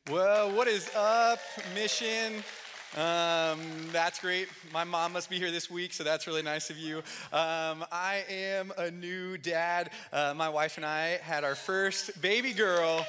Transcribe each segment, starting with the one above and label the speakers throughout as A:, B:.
A: Well, what is up, Mission? That's great. My mom must be here this week, so that's really nice of you. I am a new dad. My wife and I had our first baby girl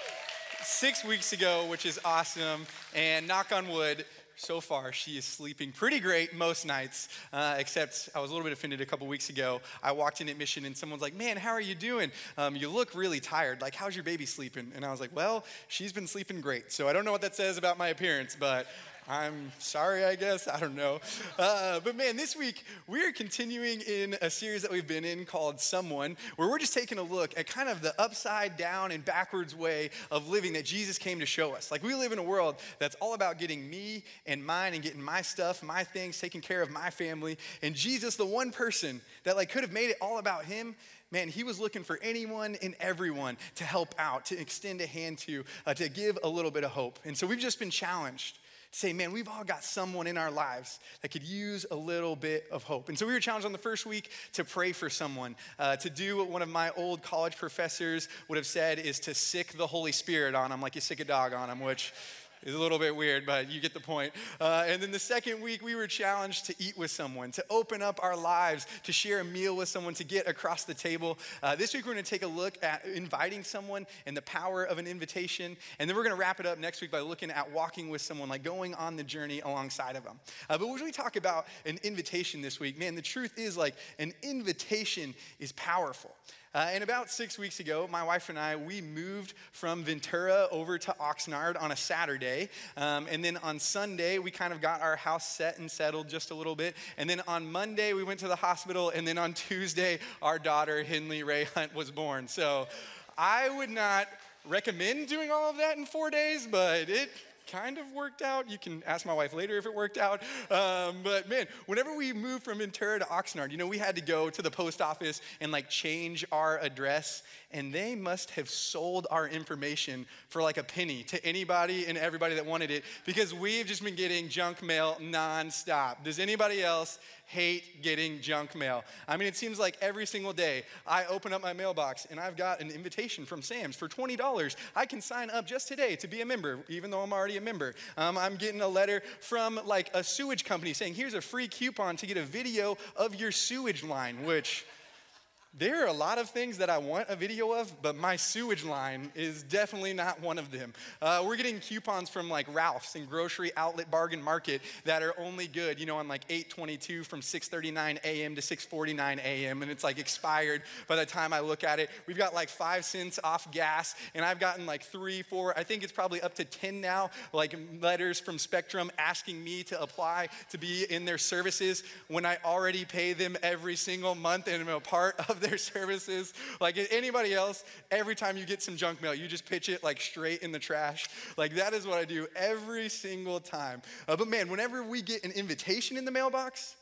A: 6 weeks ago, which is awesome. And knock on wood, so far, she is sleeping pretty great most nights, except I was a little bit offended a couple weeks ago. I walked in at Mission and someone's like, man, how are you doing? You look really tired. Like, how's your baby sleeping? And I was like, well, she's been sleeping great. So I don't know what that says about my appearance, but I'm sorry, I guess. I don't know. But man, this week we are continuing in a series that we've been in called Someone, where we're just taking a look at kind of the upside down and backwards way of living that Jesus came to show us. Like, we live in a world that's all about getting me and mine and getting my stuff, my things, taking care of my family. And Jesus, the one person that could have made it all about him, man, he was looking for anyone and everyone to help out, to extend a hand to give a little bit of hope. And so we've just been challenged. Say, man, we've all got someone in our lives that could use a little bit of hope. And so we were challenged on the first week to pray for someone, to do what one of my old college professors would have said is to sick the Holy Spirit on them, like you sick a dog on them, which is a little bit weird, but you get the point. And then the second week, we were challenged to eat with someone, to open up our lives, to share a meal with someone, to get across the table. This week, we're going to take a look at inviting someone and the power of an invitation. And then we're going to wrap it up next week by looking at walking with someone, like going on the journey alongside of them. But when we talk about an invitation this week, man, the truth is an invitation is powerful. And about 6 weeks ago, my wife and I, we moved from Ventura over to Oxnard on a Saturday. And then on Sunday, we kind of got our house set and settled just a little bit. And then on Monday, we went to the hospital. And then on Tuesday, our daughter, Henley Ray Hunt, was born. So I would not recommend doing all of that in 4 days, but it kind of worked out. You can ask my wife later if it worked out. But man, whenever we moved from Ventura to Oxnard, we had to go to the post office and change our address. And they must have sold our information for a penny to anybody and everybody that wanted it, because we've just been getting junk mail nonstop. Does anybody else hate getting junk mail? I mean, it seems like every single day I open up my mailbox and I've got an invitation from Sam's for $20. I can sign up just today to be a member, even though I'm already a member. I'm getting a letter from a sewage company saying, here's a free coupon to get a video of your sewage line, which there are a lot of things that I want a video of, but my sewage line is definitely not one of them. We're getting coupons from Ralph's and Grocery Outlet Bargain Market that are only good, on 8/22 from 6:39 a.m. to 6:49 a.m. And it's expired by the time I look at it. We've got 5 cents off gas, and I've gotten 3, 4, I think it's probably up to 10 now, letters from Spectrum asking me to apply to be in their services when I already pay them every single month and am a part of their services. Anybody else, every time you get some junk mail, you just pitch it straight in the trash. That is what I do every single time. But man, whenever we get an invitation in the mailbox,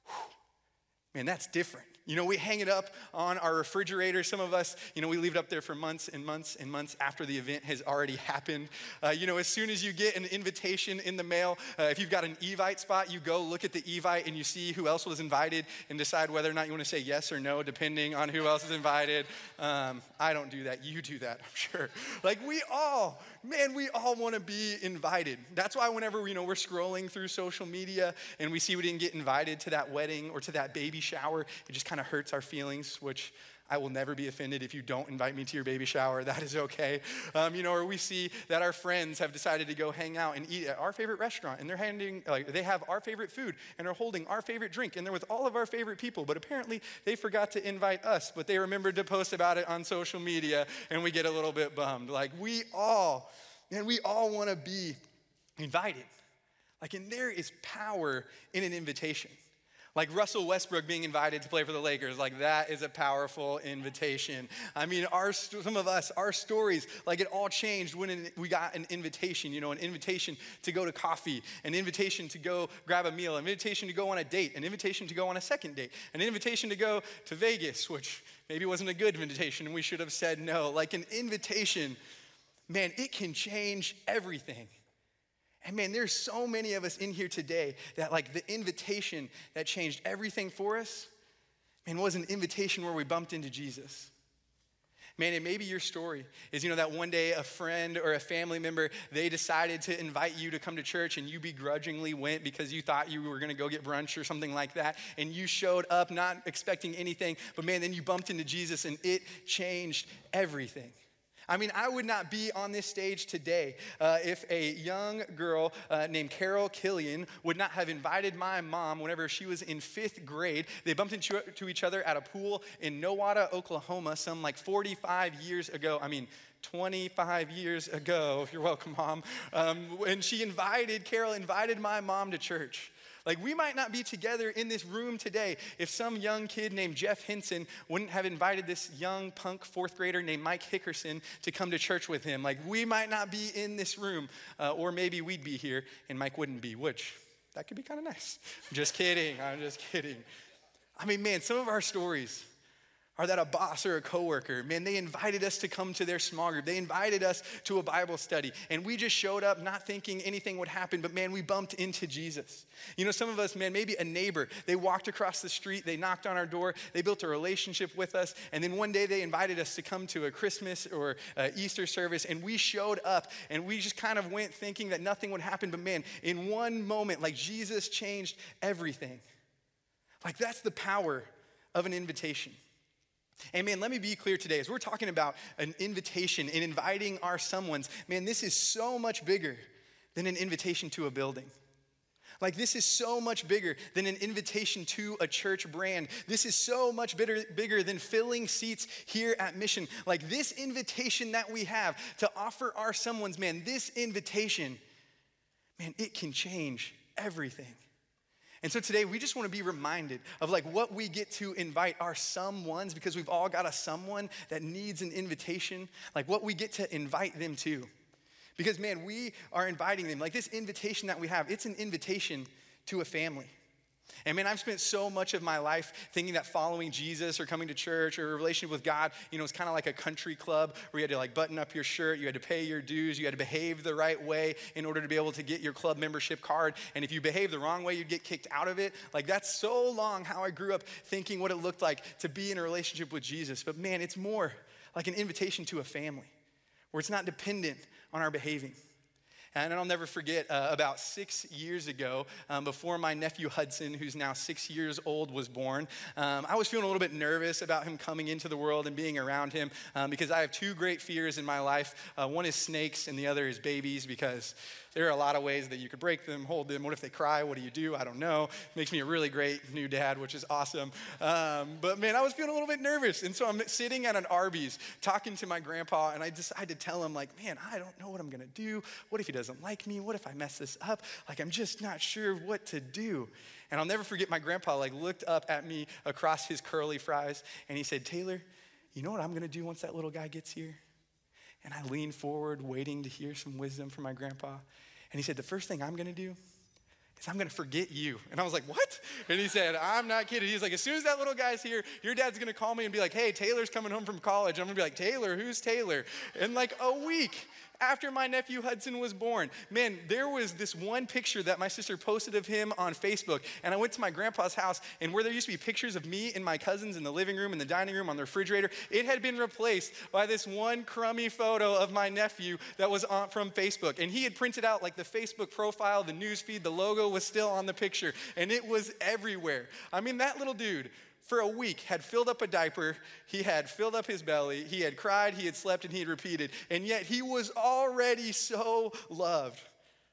A: man, that's different. We hang it up on our refrigerator. Some of us, we leave it up there for months and months and months after the event has already happened. As soon as you get an invitation in the mail, if you've got an Evite spot, you go look at the Evite and you see who else was invited and decide whether or not you want to say yes or no, depending on who else is invited. I don't do that. You do that, I'm sure. We all want to be invited. That's why whenever we're scrolling through social media and we see we didn't get invited to that wedding or to that baby shower, it just kind of hurts our feelings, which I will never be offended if you don't invite me to your baby shower. That is okay. Or we see that our friends have decided to go hang out and eat at our favorite restaurant, and they have our favorite food and are holding our favorite drink, and they're with all of our favorite people, but apparently they forgot to invite us, but they remembered to post about it on social media, and we get a little bit bummed. We all want to be invited. And there is power in an invitation. Russell Westbrook being invited to play for the Lakers, that is a powerful invitation. I mean, some of us, our stories, it all changed when we got an invitation, an invitation to go to coffee, an invitation to go grab a meal, an invitation to go on a date, an invitation to go on a second date, an invitation to go to Vegas, which maybe wasn't a good invitation and we should have said no. An invitation, man, it can change everything. And man, there's so many of us in here today that the invitation that changed everything for us, man, was an invitation where we bumped into Jesus. Man, and maybe your story is, that one day a friend or a family member, they decided to invite you to come to church and you begrudgingly went because you thought you were gonna go get brunch or something like that. And you showed up not expecting anything, but man, then you bumped into Jesus and it changed everything. I mean, I would not be on this stage today if a young girl named Carol Killian would not have invited my mom whenever she was in 5th grade. They bumped into each other at a pool in Nowata, Oklahoma, some like 45 years ago. 25 years ago. You're welcome, Mom. And Carol invited my mom to church. Like, we might not be together in this room today if some young kid named Jeff Henson wouldn't have invited this young punk 4th grader named Mike Hickerson to come to church with him. Like, we might not be in this room, or maybe we'd be here and Mike wouldn't be, which that could be kind of nice. I'm just kidding. I mean, man, some of our stories are that a boss or a coworker, man, they invited us to come to their small group. They invited us to a Bible study. And we just showed up not thinking anything would happen, but man, we bumped into Jesus. Some of us, man, maybe a neighbor, they walked across the street, they knocked on our door, they built a relationship with us. And then one day they invited us to come to a Christmas or Easter service. And we showed up and we just kind of went thinking that nothing would happen. But man, in one moment, like Jesus changed everything. Like that's the power of an invitation. And man, let me be clear today, as we're talking about an invitation and inviting our someones, man, this is so much bigger than an invitation to a building. Like this is so much bigger than an invitation to a church brand. This is so much bigger than filling seats here at Mission. Like this invitation that we have to offer our someones, man, this invitation, man, it can change everything. And so today we just want to be reminded of like what we get to invite our someones, because we've all got a someone that needs an invitation, like what we get to invite them to. Because man, we are inviting them. Like this invitation that we have, it's an invitation to a family. And man, I've spent so much of my life thinking that following Jesus or coming to church or a relationship with God, it's kind of like a country club where you had to like button up your shirt, you had to pay your dues, you had to behave the right way in order to be able to get your club membership card. And if you behave the wrong way, you'd get kicked out of it. Like that's so long how I grew up thinking what it looked like to be in a relationship with Jesus. But man, it's more like an invitation to a family where it's not dependent on our behaving. And I'll never forget, about 6 years ago, before my nephew Hudson, who's now 6 years old, was born, I was feeling a little bit nervous about him coming into the world and being around him because I have 2 great fears in my life. One is snakes and the other is babies, because there are a lot of ways that you could break them, hold them. What if they cry? What do? I don't know. Makes me a really great new dad, which is awesome. But man, I was feeling a little bit nervous. And so I'm sitting at an Arby's talking to my grandpa, and I decided to tell him like, man, I don't know what I'm gonna do. What if he doesn't like me? What if I mess this up? Like, I'm just not sure what to do. And I'll never forget my grandpa like looked up at me across his curly fries, and he said, Taylor, you know what I'm gonna do once that little guy gets here? And I leaned forward, waiting to hear some wisdom from my grandpa. And he said, the first thing I'm gonna do is I'm gonna forget you. And I was like, what? And he said, I'm not kidding. He's like, as soon as that little guy's here, your dad's gonna call me and be like, hey, Taylor's coming home from college. I'm gonna be like, Taylor, who's Taylor? And like a week after my nephew Hudson was born, man, there was this one picture that my sister posted of him on Facebook. And I went to my grandpa's house, and where there used to be pictures of me and my cousins in the living room and the dining room on the refrigerator, it had been replaced by this one crummy photo of my nephew that was from Facebook. And he had printed out like the Facebook profile, the news feed, the logo was still on the picture, and it was everywhere. I mean, that little dude, for a week, had filled up a diaper, he had filled up his belly, he had cried, he had slept, and he had repeated, and yet he was already so loved.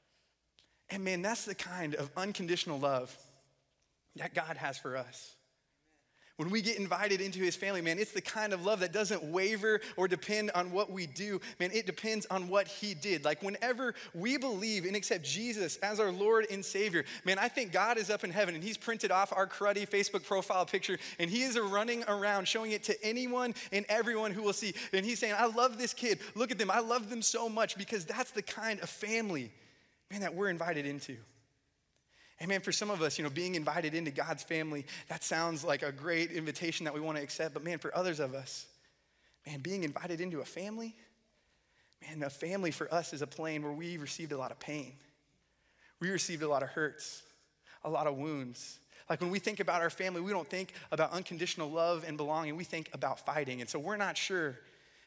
A: And man, that's the kind of unconditional love that God has for us. When we get invited into his family, man, it's the kind of love that doesn't waver or depend on what we do. Man, it depends on what he did. Like whenever we believe and accept Jesus as our Lord and Savior, man, I think God is up in heaven and he's printed off our cruddy Facebook profile picture and he is running around showing it to anyone and everyone who will see. And he's saying, I love this kid. Look at them. I love them so much, because that's the kind of family, man, that we're invited into. And man, for some of us, being invited into God's family, that sounds like a great invitation that we want to accept. But man, for others of us, man, being invited into a family for us is a plane where we received a lot of pain. We received a lot of hurts, a lot of wounds. Like when we think about our family, we don't think about unconditional love and belonging. We think about fighting. And so we're not sure,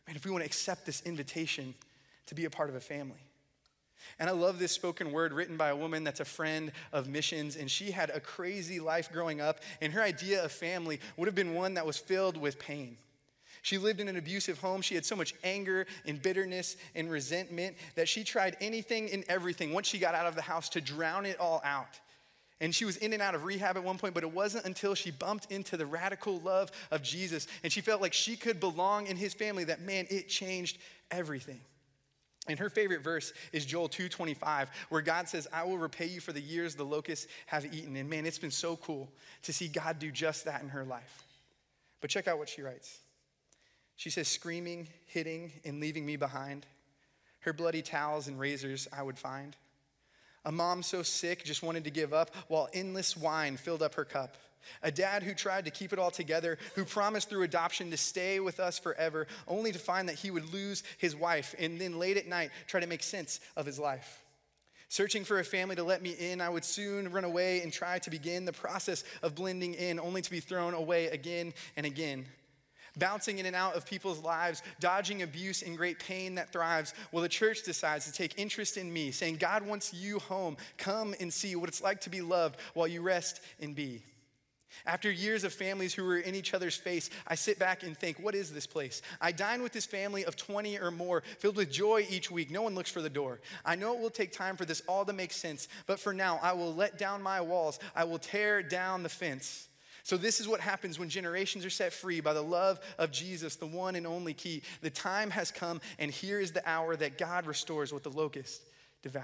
A: Man, if we want to accept this invitation to be a part of a family. And I love this spoken word written by a woman that's a friend of missions, and she had a crazy life growing up, and her idea of family would have been one that was filled with pain. She lived in an abusive home. She had so much anger and bitterness and resentment that she tried anything and everything once she got out of the house to drown it all out. And she was in and out of rehab at one point, but it wasn't until she bumped into the radical love of Jesus and she felt like she could belong in his family that, man, it changed everything. And her favorite verse is Joel 2:25, where God says, I will repay you for the years the locusts have eaten. And man, it's been so cool to see God do just that in her life. But check out what she writes. She says, screaming, hitting, and leaving me behind. Her bloody towels and razors I would find. A mom so sick just wanted to give up while endless wine filled up her cup. A dad who tried to keep it all together, who promised through adoption to stay with us forever, only to find that he would lose his wife and then late at night try to make sense of his life. Searching for a family to let me in, I would soon run away and try to begin the process of blending in, only to be thrown away again and again. Bouncing in and out of people's lives, dodging abuse and great pain that thrives. Well, the church decides to take interest in me, saying, God wants you home. Come and see what it's like to be loved while you rest and be. After years of families who were in each other's face, I sit back and think, what is this place? I dine with this family of 20 or more, filled with joy each week. No one looks for the door. I know it will take time for this all to make sense, but for now, I will let down my walls. I will tear down the fence. So this is what happens when generations are set free by the love of Jesus, the one and only key. The time has come, and here is the hour that God restores what the locust devoured.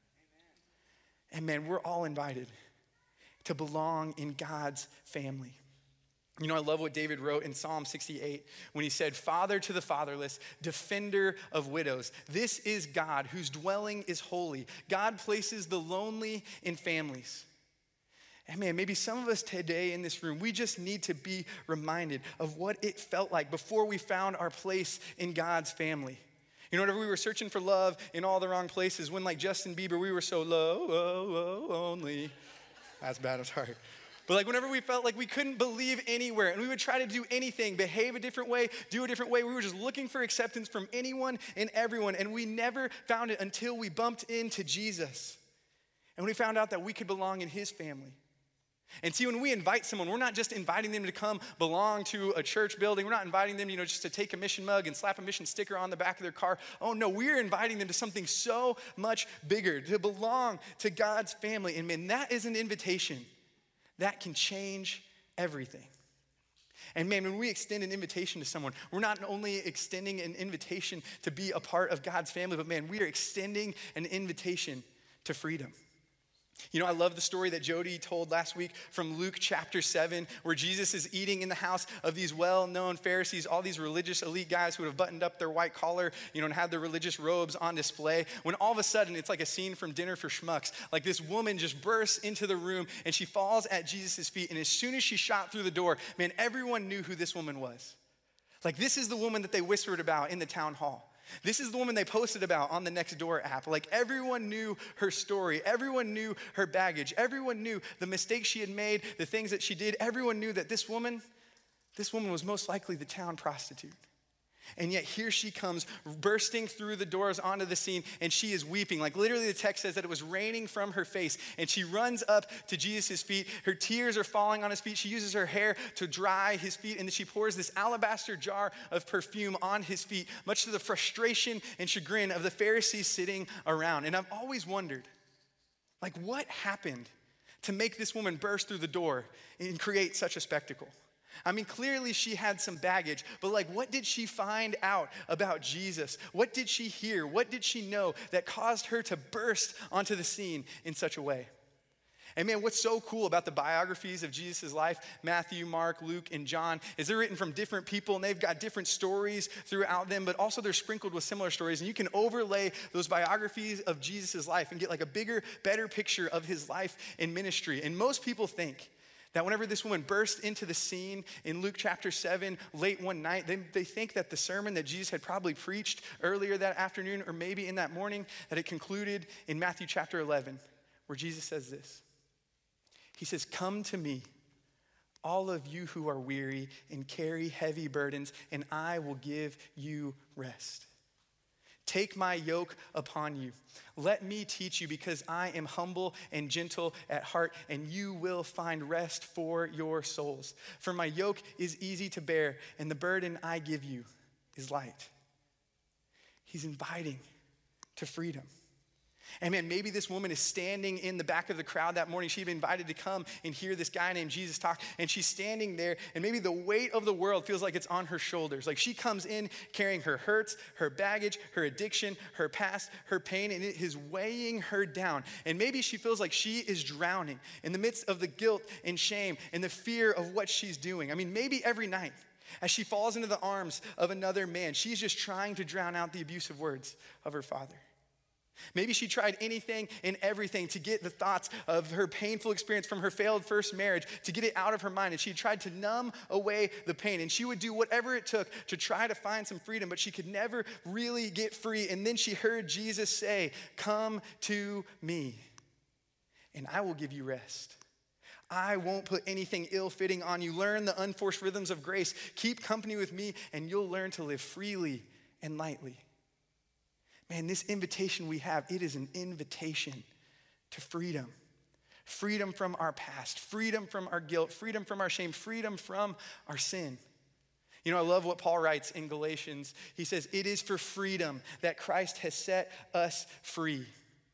A: Amen. And man, we're all invited to belong in God's family. You know, I love what David wrote in Psalm 68 when he said, Father to the fatherless, defender of widows. This is God whose dwelling is holy. God places the lonely in families. And man, maybe some of us today in this room, we just need to be reminded of what it felt like before we found our place in God's family. You know, whenever we were searching for love in all the wrong places, when like Justin Bieber, we were so low, lonely. That's bad, I'm sorry. But like whenever we felt like we couldn't believe anywhere and we would try to do anything, behave a different way, do a different way, we were just looking for acceptance from anyone and everyone, and we never found it until we bumped into Jesus. And we found out that we could belong in his family. And see, when we invite someone, we're not just inviting them to come belong to a church building. We're not inviting them, just to take a mission mug and slap a mission sticker on the back of their car. Oh no, we're inviting them to something so much bigger, to belong to God's family. And man, that is an invitation that can change everything. And man, when we extend an invitation to someone, we're not only extending an invitation to be a part of God's family, but man, we are extending an invitation to freedom. You know, I love the story that Jody told last week from Luke chapter 7, where Jesus is eating in the house of these well-known Pharisees, all these religious elite guys who would have buttoned up their white collar, and had their religious robes on display. When all of a sudden, it's like a scene from Dinner for Schmucks. Like this woman just bursts into the room and she falls at Jesus' feet. And as soon as she shot through the door, man, everyone knew who this woman was. Like this is the woman that they whispered about in the town hall. This is the woman they posted about on the Nextdoor app. Like everyone knew her story. Everyone knew her baggage. Everyone knew the mistakes she had made, the things that she did. Everyone knew that this woman was most likely the town prostitute. And yet here she comes bursting through the doors onto the scene, and she is weeping. Like literally the text says that it was raining from her face, and she runs up to Jesus' feet. Her tears are falling on his feet. She uses her hair to dry his feet, and then she pours this alabaster jar of perfume on his feet, much to the frustration and chagrin of the Pharisees sitting around. And I've always wondered, like what happened to make this woman burst through the door and create such a spectacle? I mean, clearly she had some baggage, but like what did she find out about Jesus? What did she hear? What did she know that caused her to burst onto the scene in such a way? And man, what's so cool about the biographies of Jesus' life, Matthew, Mark, Luke, and John, is they're written from different people and they've got different stories throughout them, but also they're sprinkled with similar stories. And you can overlay those biographies of Jesus' life and get like a bigger, better picture of his life and ministry. And most people think that whenever this woman burst into the scene in Luke chapter 7 late one night, they think that the sermon that Jesus had probably preached earlier that afternoon or maybe in that morning, that it concluded in Matthew chapter 11, where Jesus says this. He says, "Come to me, all of you who are weary and carry heavy burdens, and I will give you rest. Take my yoke upon you. Let me teach you, because I am humble and gentle at heart, and you will find rest for your souls. For my yoke is easy to bear, and the burden I give you is light. He's inviting to freedom. And man, maybe this woman is standing in the back of the crowd that morning. She'd been invited to come and hear this guy named Jesus talk. And she's standing there, and maybe the weight of the world feels like it's on her shoulders. Like she comes in carrying her hurts, her baggage, her addiction, her past, her pain, and it is weighing her down. And maybe she feels like she is drowning in the midst of the guilt and shame and the fear of what she's doing. I mean, maybe every night as she falls into the arms of another man, she's just trying to drown out the abusive words of her father. Maybe she tried anything and everything to get the thoughts of her painful experience from her failed first marriage, to get it out of her mind. And she tried to numb away the pain. And she would do whatever it took to try to find some freedom, but she could never really get free. And then she heard Jesus say, "Come to me, and I will give you rest. I won't put anything ill-fitting on you. Learn the unforced rhythms of grace. Keep company with me, and you'll learn to live freely and lightly." Man, this invitation we have, it is an invitation to freedom. Freedom from our past, freedom from our guilt, freedom from our shame, freedom from our sin. You know, I love what Paul writes in Galatians. He says, "It is for freedom that Christ has set us free."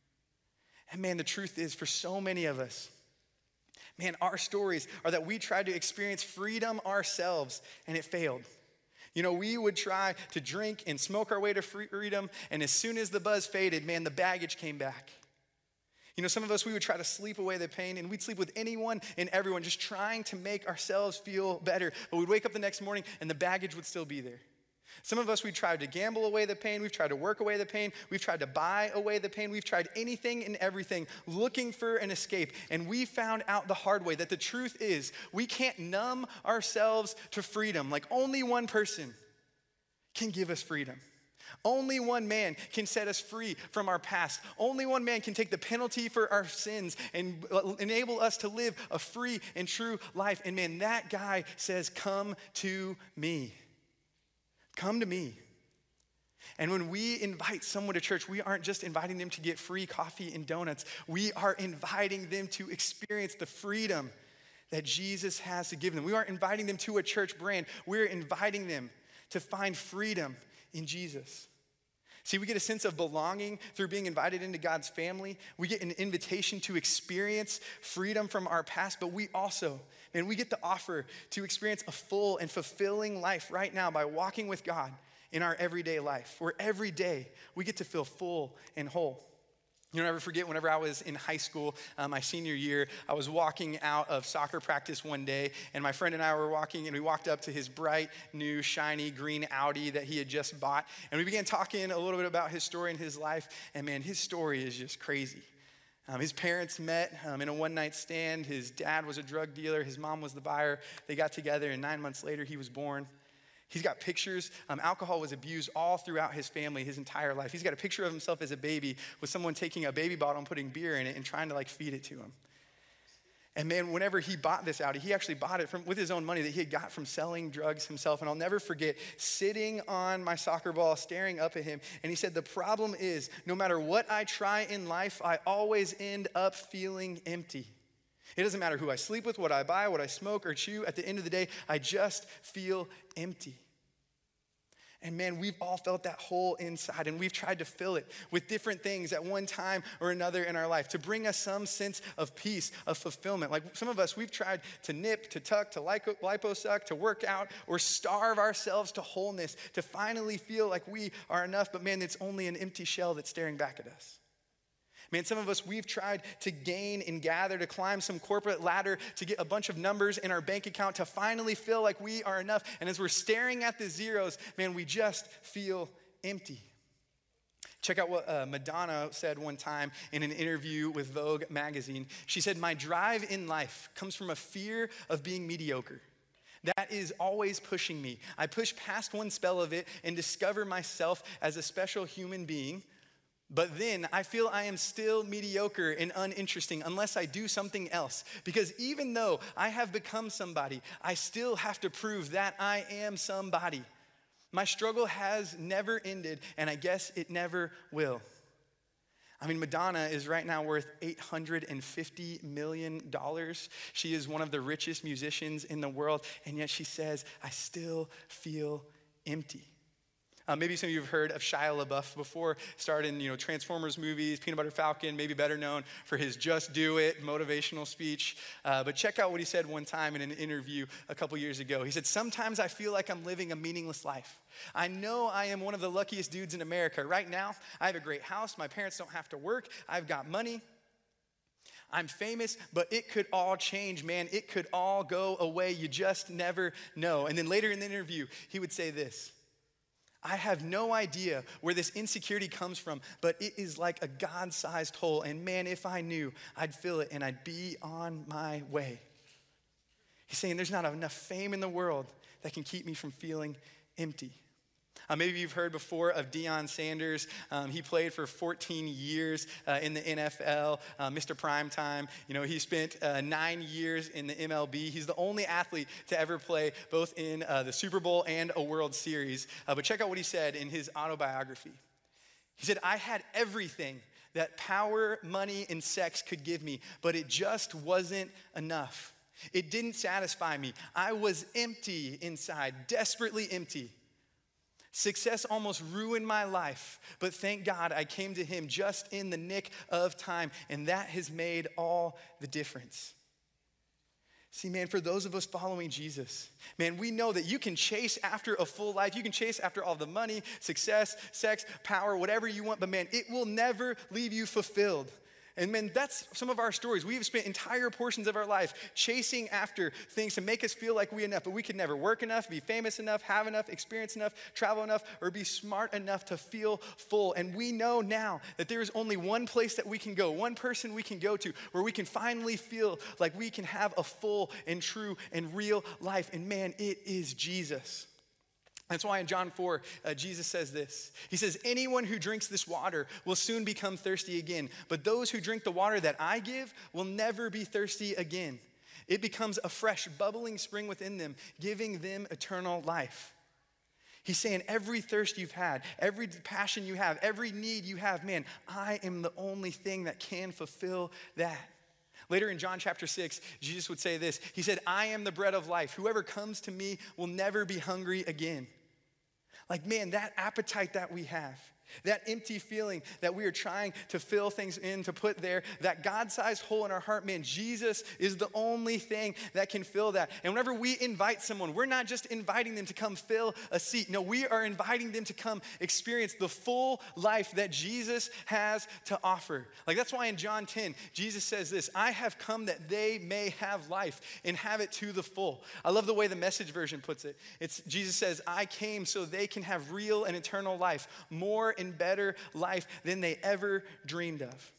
A: And man, the truth is, for so many of us, man, our stories are that we tried to experience freedom ourselves and it failed. You know, we would try to drink and smoke our way to freedom, and as soon as the buzz faded, man, the baggage came back. You know, some of us, we would try to sleep away the pain, and we'd sleep with anyone and everyone, just trying to make ourselves feel better. But we'd wake up the next morning, and the baggage would still be there. Some of us, we tried to gamble away the pain. We've tried to work away the pain. We've tried to buy away the pain. We've tried anything and everything, looking for an escape. And we found out the hard way that the truth is we can't numb ourselves to freedom. Like only one person can give us freedom. Only one man can set us free from our past. Only one man can take the penalty for our sins and enable us to live a free and true life. And man, that guy says, "Come to me. Come to me." And when we invite someone to church, we aren't just inviting them to get free coffee and donuts. We are inviting them to experience the freedom that Jesus has to give them. We aren't inviting them to a church brand. We're inviting them to find freedom in Jesus. See, we get a sense of belonging through being invited into God's family. We get an invitation to experience freedom from our past, but we also, man, we get the offer to experience a full and fulfilling life right now by walking with God in our everyday life, where every day we get to feel full and whole. You know, I'll never forget whenever I was in high school, my senior year, I was walking out of soccer practice one day, and my friend and I were walking, and we walked up to his bright, new, shiny, green Audi that he had just bought, and we began talking a little bit about his story and his life, and man, his story is just crazy. His parents met in a one-night stand. His dad was a drug dealer. His mom was the buyer. They got together, and 9 months later, he was born. He's got pictures. Alcohol was abused all throughout his family, his entire life. He's got a picture of himself as a baby with someone taking a baby bottle and putting beer in it and trying to feed it to him. And man, whenever he bought this Audi, he actually bought it with his own money that he had got from selling drugs himself. And I'll never forget sitting on my soccer ball, staring up at him. And he said, "The problem is, no matter what I try in life, I always end up feeling empty. It doesn't matter who I sleep with, what I buy, what I smoke or chew. At the end of the day, I just feel empty." And man, we've all felt that hole inside, and we've tried to fill it with different things at one time or another in our life to bring us some sense of peace, of fulfillment. Like some of us, we've tried to nip, to tuck, to liposuck, to work out, or starve ourselves to wholeness, to finally feel like we are enough. But man, it's only an empty shell that's staring back at us. Man, some of us, we've tried to gain and gather, to climb some corporate ladder, to get a bunch of numbers in our bank account, to finally feel like we are enough. And as we're staring at the zeros, man, we just feel empty. Check out what Madonna said one time in an interview with Vogue magazine. She said, "My drive in life comes from a fear of being mediocre. That is always pushing me. I push past one spell of it and discover myself as a special human being, But then I feel I am still mediocre and uninteresting unless I do something else. Because even though I have become somebody, I still have to prove that I am somebody. My struggle has never ended, and I guess it never will. I mean, Madonna is right now worth $850 million. She is one of the richest musicians in the world, and yet she says, I still feel empty. Maybe some of you have heard of Shia LaBeouf before, starred in Transformers movies, Peanut Butter Falcon, maybe better known for his Just Do It motivational speech. But check out what he said one time in an interview a couple years ago. He said, sometimes I feel like I'm living a meaningless life. I know I am one of the luckiest dudes in America. Right now, I have a great house. My parents don't have to work. I've got money. I'm famous, but it could all change, man. It could all go away. You just never know. And then later in the interview, he would say this. I have no idea where this insecurity comes from, but it is like a God-sized hole. And man, if I knew, I'd fill it and I'd be on my way. He's saying there's not enough fame in the world that can keep me from feeling empty. Maybe you've heard before of Deion Sanders. He played for 14 years in the NFL, Mr. Primetime. He spent 9 years in the MLB. He's the only athlete to ever play both in the Super Bowl and a World Series. But check out what he said in his autobiography. He said, I had everything that power, money, and sex could give me, but it just wasn't enough. It didn't satisfy me. I was empty inside, desperately empty. Success almost ruined my life, but thank God I came to him just in the nick of time, and that has made all the difference. See, man, for those of us following Jesus, man, we know that you can chase after a full life. You can chase after all the money, success, sex, power, whatever you want, but man, it will never leave you fulfilled. And man, that's some of our stories. We have spent entire portions of our life chasing after things to make us feel like we enough, but we could never work enough, be famous enough, have enough, experience enough, travel enough, or be smart enough to feel full. And we know now that there is only one place that we can go, one person we can go to, where we can finally feel like we can have a full and true and real life. And man, it is Jesus. That's why in John 4, Jesus says this. He says, anyone who drinks this water will soon become thirsty again. But those who drink the water that I give will never be thirsty again. It becomes a fresh, bubbling spring within them, giving them eternal life. He's saying every thirst you've had, every passion you have, every need you have, man, I am the only thing that can fulfill that. Later in John chapter 6, Jesus would say this. He said, I am the bread of life. Whoever comes to me will never be hungry again. Like, man, that appetite that we have, that empty feeling that we are trying to fill things in, to put there, that God-sized hole in our heart, man, Jesus is the only thing that can fill that. And whenever we invite someone, we're not just inviting them to come fill a seat. No, we are inviting them to come experience the full life that Jesus has to offer. Like, that's why in John 10, Jesus says this, I have come that they may have life and have it to the full. I love the way the Message version puts it. Jesus says, I came so they can have real and eternal life, more and better life than they ever dreamed of.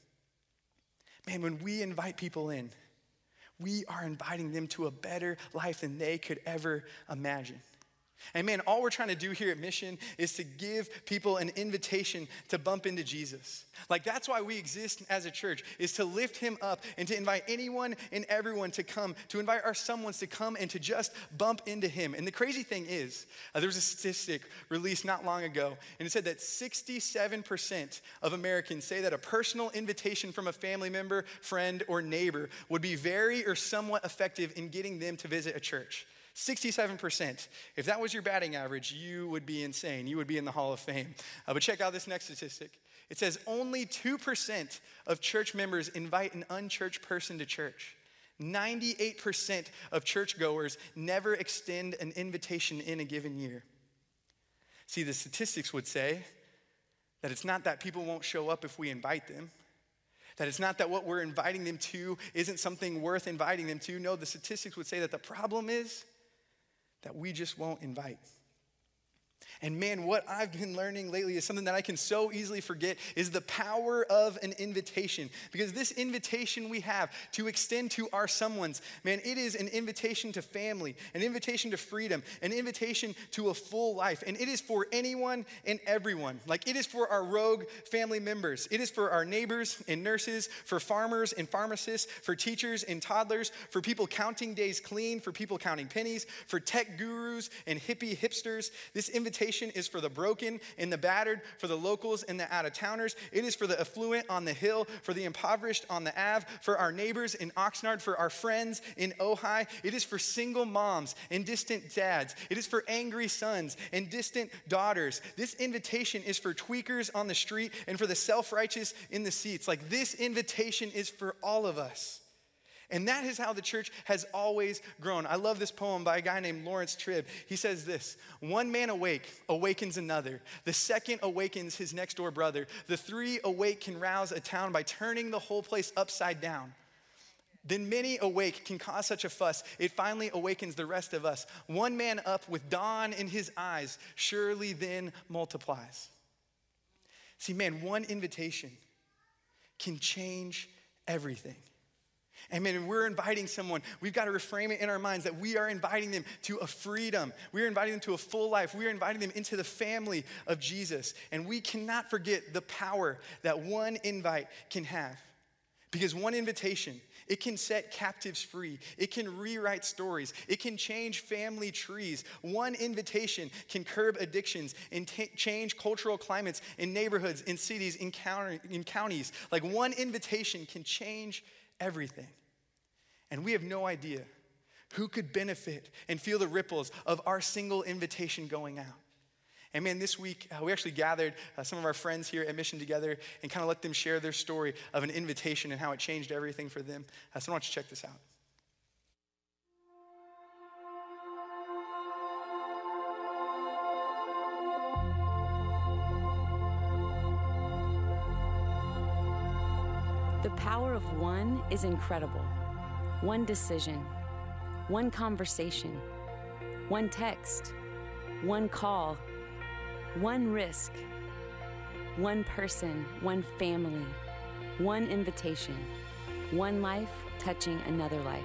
A: Man, when we invite people in, we are inviting them to a better life than they could ever imagine. And man, all we're trying to do here at Mission is to give people an invitation to bump into Jesus. Like, that's why we exist as a church, is to lift him up and to invite anyone and everyone to come, to invite our someones to come and to just bump into him. And the crazy thing is, there was a statistic released not long ago, and it said that 67% of Americans say that a personal invitation from a family member, friend, or neighbor would be very or somewhat effective in getting them to visit a church. 67%. If that was your batting average, you would be insane. You would be in the Hall of Fame. But check out this next statistic. It says only 2% of church members invite an unchurched person to church. 98% of churchgoers never extend an invitation in a given year. See, the statistics would say that it's not that people won't show up if we invite them, that it's not that what we're inviting them to isn't something worth inviting them to. No, the statistics would say that the problem is that we just won't invite. And man, what I've been learning lately is something that I can so easily forget is the power of an invitation. Because this invitation we have to extend to our someones, man, it is an invitation to family, an invitation to freedom, an invitation to a full life. And it is for anyone and everyone. Like it is for our rogue family members. It is for our neighbors and nurses, for farmers and pharmacists, for teachers and toddlers, for people counting days clean, for people counting pennies, for tech gurus and hippie hipsters. This invitation is for the broken and the battered, for the locals and the out-of-towners. It is for the affluent on the hill, for the impoverished on the Ave, for our neighbors in Oxnard, for our friends in Ojai. It is for single moms and distant dads. It is for angry sons and distant daughters. This invitation is for tweakers on the street and for the self-righteous in the seats. Like this invitation is for all of us. And that is how the church has always grown. I love this poem by a guy named Lawrence Tribb. He says this: one man awake awakens another. The second awakens his next door brother. The three awake can rouse a town by turning the whole place upside down. Then many awake can cause such a fuss, it finally awakens the rest of us. One man up with dawn in his eyes surely then multiplies. See, man, one invitation can change everything. And man, when we're inviting someone, we've got to reframe it in our minds that we are inviting them to a freedom. We are inviting them to a full life. We are inviting them into the family of Jesus. And we cannot forget the power that one invite can have. Because one invitation, it can set captives free. It can rewrite stories. It can change family trees. One invitation can curb addictions and change cultural climates in neighborhoods, in cities, in counties. Like one invitation can change everything. And we have no idea who could benefit and feel the ripples of our single invitation going out. And man, this week, we actually gathered some of our friends here at Mission together and kind of let them share their story of an invitation and how it changed everything for them. So I want you to check this out.
B: The power of one is incredible. One decision, one conversation, one text, one call, one risk, one person, one family, one invitation, one life touching another life.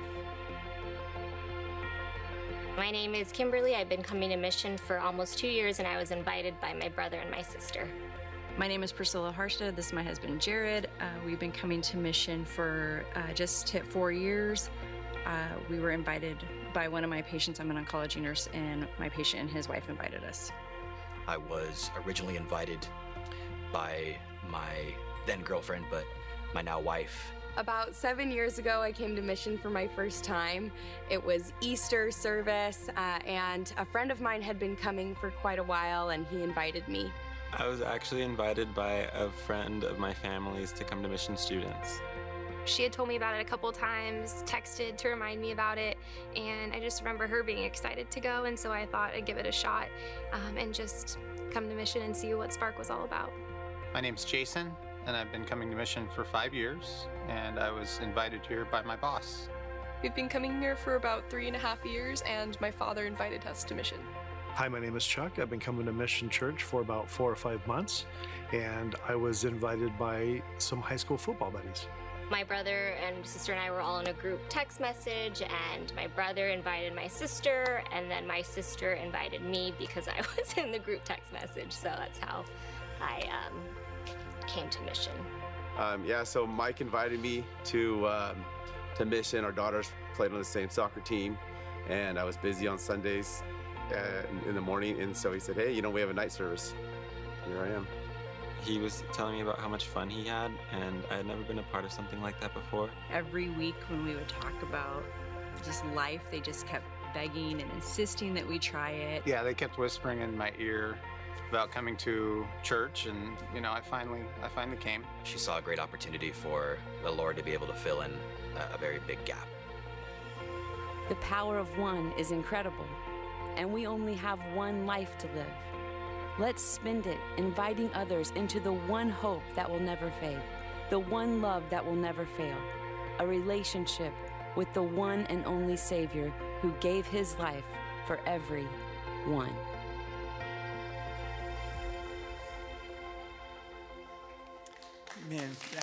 C: My name is Kimberly. I've been coming to Mission for almost 2 years, and I was invited by my brother and my sister.
D: My name is Priscilla Harstad. This is my husband, Jared. We've been coming to Mission for just hit 4 years. We were invited by one of my patients. I'm an oncology nurse, and my patient and his wife invited us.
E: I was originally invited by my then girlfriend, but my now wife.
F: About 7 years ago, I came to Mission for my first time. It was Easter service, and a friend of mine had been coming for quite a while, and he invited me.
G: I was actually invited by a friend of my family's to come to Mission Students.
C: She had told me about it a couple times, texted to remind me about it, and I just remember her being excited to go, and so I thought I'd give it a shot and just come to Mission and see what Spark was all about.
H: My name's Jason, and I've been coming to Mission for 5 years, and I was invited here by my boss.
I: We've been coming here for about 3.5 years, and my father invited us to Mission.
J: Hi, my name is Chuck. I've been coming to Mission Church for about 4 or 5 months, and I was invited by some high school football buddies.
C: My brother and sister and I were all in a group text message, and my brother invited my sister, and then my sister invited me because I was in the group text message, so that's how I came to Mission.
K: So Mike invited me to Mission. Our daughters played on the same soccer team, and I was busy on Sundays in the morning, and so he said, hey, we have a night service. Here I am.
G: He was telling me about how much fun he had, and I had never been a part of something like that before.
D: Every week when we would talk about just life, they just kept begging and insisting that we try it.
H: Yeah, they kept whispering in my ear about coming to church, and I finally came.
E: She saw a great opportunity for the Lord to be able to fill in a very big gap.
B: The power of one is incredible, and we only have one life to live. Let's spend it inviting others into the one hope that will never fade, the one love that will never fail, a relationship with the one and only Savior who gave his life for every one.
A: Man, yeah.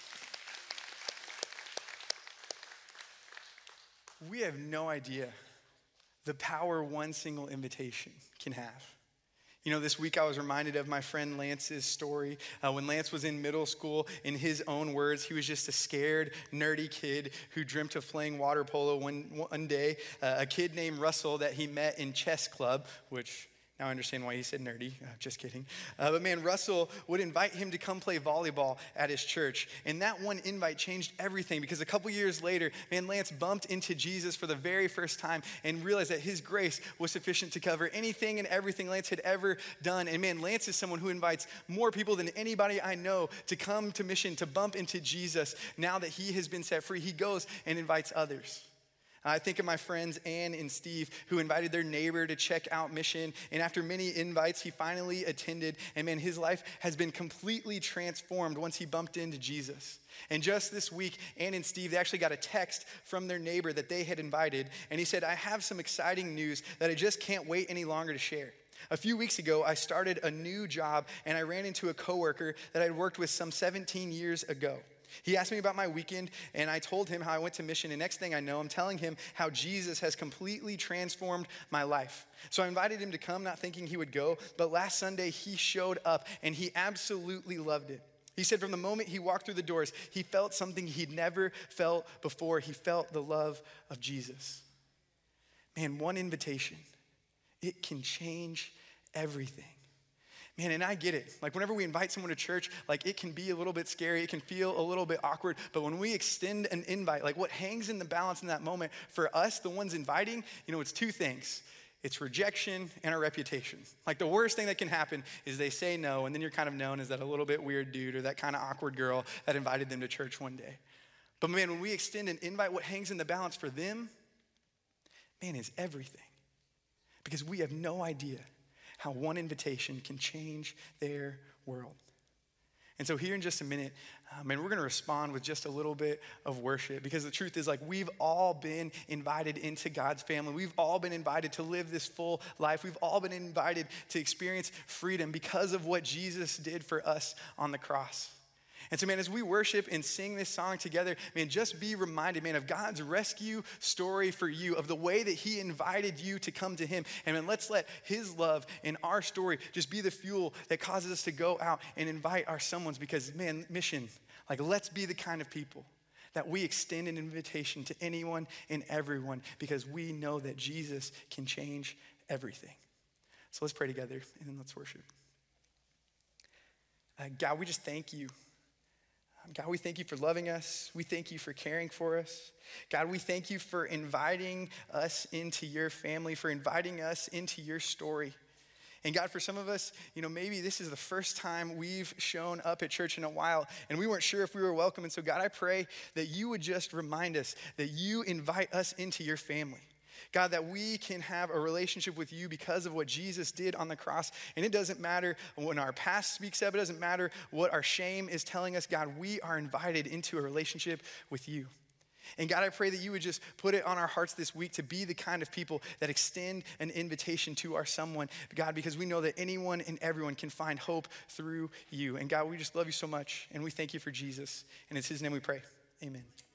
A: We have no idea the power one single invitation can have. You know, this week I was reminded of my friend Lance's story. When Lance was in middle school, in his own words, he was just a scared, nerdy kid who dreamt of playing water polo one day. A kid named Russell that he met in chess club, which now I understand why he said nerdy. Just kidding. But man, Russell would invite him to come play volleyball at his church. And that one invite changed everything because a couple years later, man, Lance bumped into Jesus for the very first time and realized that his grace was sufficient to cover anything and everything Lance had ever done. And man, Lance is someone who invites more people than anybody I know to come to Mission, to bump into Jesus. Now that he has been set free, he goes and invites others. I think of my friends Ann and Steve who invited their neighbor to check out Mission. And after many invites, he finally attended. And man, his life has been completely transformed once he bumped into Jesus. And just this week, Ann and Steve, they actually got a text from their neighbor that they had invited. And he said, I have some exciting news that I just can't wait any longer to share. A few weeks ago, I started a new job and I ran into a coworker that I'd worked with some 17 years ago. He asked me about my weekend, and I told him how I went to Mission, and next thing I know, I'm telling him how Jesus has completely transformed my life. So I invited him to come, not thinking he would go, but last Sunday, he showed up, and he absolutely loved it. He said from the moment he walked through the doors, he felt something he'd never felt before. He felt the love of Jesus. Man, one invitation, it can change everything. Man, and I get it. Like whenever we invite someone to church, like it can be a little bit scary. It can feel a little bit awkward. But when we extend an invite, like what hangs in the balance in that moment for us, the ones inviting, it's two things. It's rejection and our reputation. Like the worst thing that can happen is they say no, and then you're kind of known as that a little bit weird dude or that kind of awkward girl that invited them to church one day. But man, when we extend an invite, what hangs in the balance for them, man, is everything. Because we have no idea how one invitation can change their world. And so here in just a minute, we're going to respond with just a little bit of worship because the truth is like we've all been invited into God's family. We've all been invited to live this full life. We've all been invited to experience freedom because of what Jesus did for us on the cross. And so, man, as we worship and sing this song together, man, just be reminded, man, of God's rescue story for you, of the way that he invited you to come to him. And man, let's let his love in our story just be the fuel that causes us to go out and invite our someones because, man, Mission, like let's be the kind of people that we extend an invitation to anyone and everyone because we know that Jesus can change everything. So let's pray together and then let's worship. God, we just thank you. God, we thank you for loving us. We thank you for caring for us. God, we thank you for inviting us into your family, for inviting us into your story. And God, for some of us, maybe this is the first time we've shown up at church in a while and we weren't sure if we were welcome. And so God, I pray that you would just remind us that you invite us into your family. God, that we can have a relationship with you because of what Jesus did on the cross. And it doesn't matter when our past speaks up. It doesn't matter what our shame is telling us. God, we are invited into a relationship with you. And God, I pray that you would just put it on our hearts this week to be the kind of people that extend an invitation to our someone, God, because we know that anyone and everyone can find hope through you. And God, we just love you so much. And we thank you for Jesus. And it's his name we pray. Amen.